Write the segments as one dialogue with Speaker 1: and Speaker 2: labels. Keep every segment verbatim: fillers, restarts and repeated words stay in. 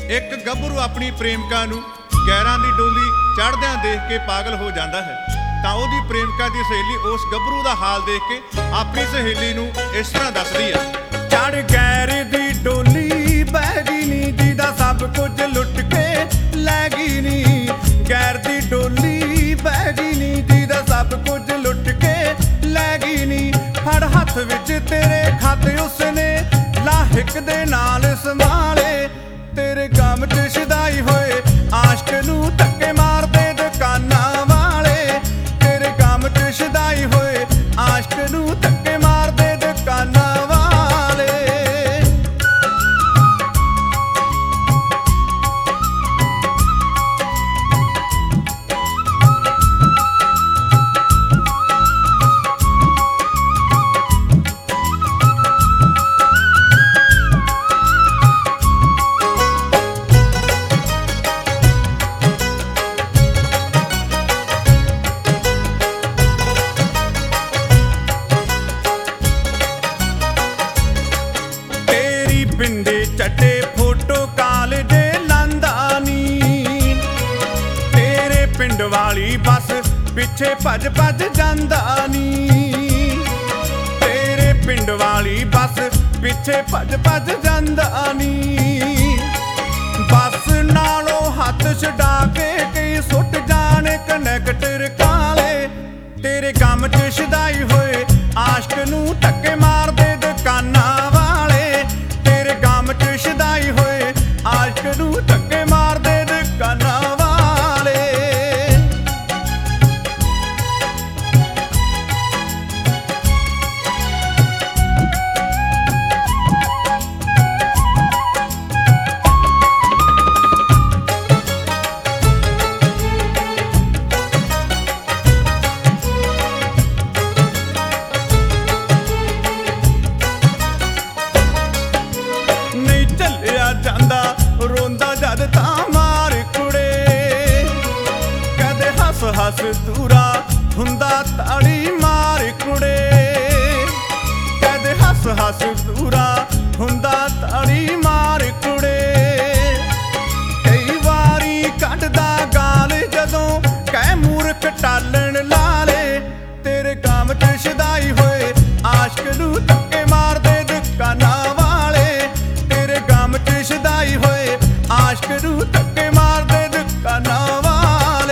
Speaker 1: ਇੱਕ ਗੱਭਰੂ ਆਪਣੀ ਪ੍ਰੇਮਿਕਾ ਨੂੰ ਗੈਰਾਂ ਦੀ ਡੋਲੀ ਚੜ੍ਹਦਿਆਂ ਦੇਖ ਕੇ ਪਾਗਲ ਹੋ ਜਾਂਦਾ ਹੈ ਤਾਂ ਉਹਦੀ ਪ੍ਰੇਮਿਕਾ ਦੀ ਸਹੇਲੀ ਉਸ ਗੱਭਰੂ ਦਾ ਹਾਲ ਦੇਖ ਕੇ ਆਪਣੀ ਸਹੇਲੀ ਨੂੰ ਇਸ ਤਰ੍ਹਾਂ ਦੱਸਦੀ ਹੈ।
Speaker 2: ਚੜ੍ਹ ਗੈਰ ਦੀ ਡੋਲੀ ਬਹਿ ਗਈ ਨੀ, ਜਿਹਦਾ ਸਭ ਕੁਝ ਲੁੱਟ ਕੇ ਲੈ ਗਈ ਨੀ। ਗੈਰ ਦੀ ਡੋਲੀ ਬਹਿ ਗਈ ਨੀ, ਜਿਹਦਾ ਸਭ ਕੁਝ ਲੁੱਟ ਕੇ ਲੈ ਗਈ ਨੀ। ਫੜ ਹੱਥ ਵਿੱਚ ਤੇਰੇ ਖਾਤੇ ਉਸਨੇ ਲਾਹਿਕ ਦੇ ਨਾਲ ਸੰਭਾਲੇ। ਤੇਰੇ ਗਮ ਚ ਸ਼ਦਾਈ ਹੋਏ ਆਸ਼ਕ ਨੂੰ ਧੱਕੇ ਮਾਰਦੇ ਦੁਕਾਨਾਂ ਵਾਲੇ। ਤੇਰੇ ਗਮ ਚ ਸ਼ਦਾਈ ਹੋਏ ਆਸ਼ਕ ਨੂੰ ਧੱਕੇ ਮਾਰਦੇ ਦੁਕਾਨਾਂ ਵਾਲੇ। ਪਿੰਡੇ ਚੱਟੇ ਫੋਟੋ ਕਾਲਜੇ ਲਾਂਦਾ ਨੀ। ਤੇਰੇ ਪਿੰਡ ਵਾਲੀ ਬੱਸ ਪਿੱਛੇ ਭੱਜ ਭੱਜ ਜਾਂਦਾ ਨੀ। ਤੇਰੇ ਪਿੰਡ ਵਾਲੀ ਬੱਸ ਪਿੱਛੇ ਭੱਜ ਭੱਜ ਜਾਂਦਾ ਨੀ। ਬੱਸ ਨਾਲੋਂ ਹੱਥ ਛਡਾ ਕੇ ਕਈ ਸੁੱਟ ਜਾਣ ਕਨੈਕਟਰ ਕਾਲੇ। ਤੇਰੇ ਗਮ ਚ ਸ਼ਦਾਈ ਹੋਏ ਆਸ਼ਕ ਨੂੰ ਧੱਕੇ ਮਾਰਦੇ ਦੁਕਾਨਾਂ ਵਾਲੇ। ਤੇਰੇ ਗਮ ਚ ਸ਼ਦਾਈ ਹੋਏ ਆਸ਼ਕ ਨੂੰ ਧੱਕੇ ਮਾਰਦੇ ਦੁਕਾਨਾਂ ਵਾਲੇ। ਨਹੀਂ ਝੱਲਿਆ ਜਾਂਦਾ ਰੋਂਦਾ ਜਦ ਤਾਂ ਮਾਰ ਕੁੜੇ। ਕਦੇ ਹੱਸ ਹੱਸ ਦੂਰਾ ਹੁੰਦਾ ਤਾੜੀ ਮਾਰ ਕੁੜੇ। ਕਦੇ ਹੱਸ ਹੱਸ ਦੂਰਾ ਹੁੰਦਾ ਤਾੜੀ ਮਾਰ ਕੁੜੇ। ਕਈ ਵਾਰੀ ਕੱਢਦਾ ਗਾਲ ਜਦੋਂ ਕਹਿ ਮੂਰਖ ਟਾਲਣ ਲਾਲੇ। ਤੇਰੇ ਗਮ ਚ ਸ਼ਦਾਈ ਹੋਏ ਆਸ਼ਕ ਨੂੰ ਧੱਕੇ ਮਾਰਦੇ ਦੁਕਾਨਾਂ ਵਾਲੇ। ਤੇਰੇ ਗਮ ਚ ਸ਼ਦਾਈ ਹੋਏ ਆਸ਼ਕ ਨੂੰ ਧੱਕੇ ਮਾਰਦੇ ਦੁਕਾਨਾਂ ਵਾਲੇ।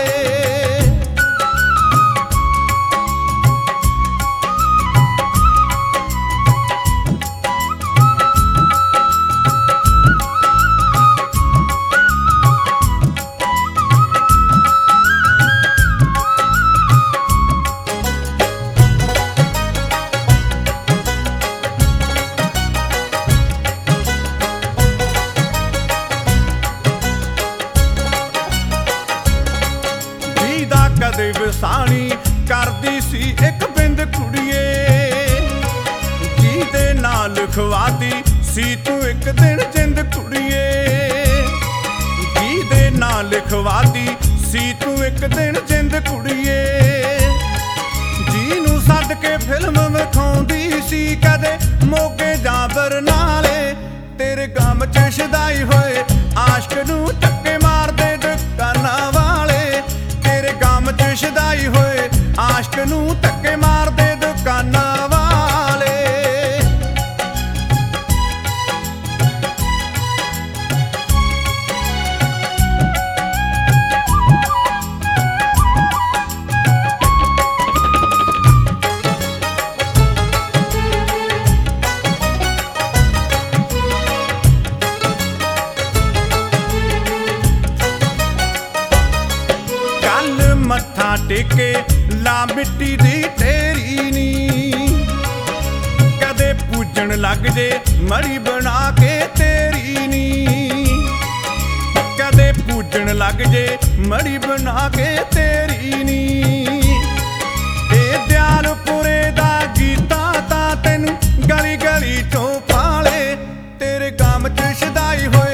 Speaker 2: ਜਿਹਦਾ ਕਦੇ ਵਸਾਣੀ ਕਰਦੀ ਸੀ ਇੱਕ ਬਿੰਦ ਕੁੜੀਏ। ਜਿਹਦੇ ਨਾਲ ਲਿਖਵਾਤੀ ਸੀ ਤੂੰ ਇੱਕ ਦਿਨ ਜਿੰਦ ਕੁੜੀਏ। ਜਿਹਦੇ ਨਾਲ ਲਿਖਵਾਤੀ ਸੀ ਤੂੰ ਇੱਕ ਦਿਨ ਜਿੰਦ ਕੁੜੀਏ। ਜਿਹਨੂੰ ਸੱਦ ਕੇ ਫਿਲਮ ਵਿਖਾਉਂਦੀ ਸੀ ਕਦੇ ਮੋਗੇ ਜਾਂ ਬਰਨਾਲੇ। ਤੇਰੇ ਗਮ ਚ ਸ਼ਦਾਈ ਹੋਏ ਆਸ਼ਕ ਨੂੰ ਧੱਕੇ ਮਾਰਦੇ ਦੁਕਾਨਾਂ ਵਾਲੇ। ਤੇਰੇ ਗਮ ਚ ਸ਼ਦਾਈ ਹੋਏ ਆਸ਼ਕ ਨੂੰ ਧੱਕੇ ਮਾਰਦੇ ਦੁਕਾਨਾਂ ਵਾਲੇ। ਕੱਲ ਮੱਥਾ ਟੇਕੇ ਲਾ ਮਿੱਟੀ ਦੀ ਤੇਰੀ ਨੀ। ਕਦੇ ਪੂਜਣ ਲੱਗ ਜੇ ਮੜੀ ਬਣਾ ਕੇ ਤੇਰੀ ਨੀ। ਕਦੇ ਪੂਜਣ ਲੱਗ ਜੇ ਮੜੀ ਬਣਾ ਕੇ ਤੇਰੀ ਨੀ। ਇਹ ਦਿਆਲਪੁਰੇ ਦਾ ਗੀਤਾ ਤਾਂ ਤੈਨੂੰ ਗਲੀ ਗਲੀ ਚੋਂ ਪਾਲੇ। ਤੇਰੇ ਗਮ ਚ ਸ਼ਦਾਈ ਹੋਏ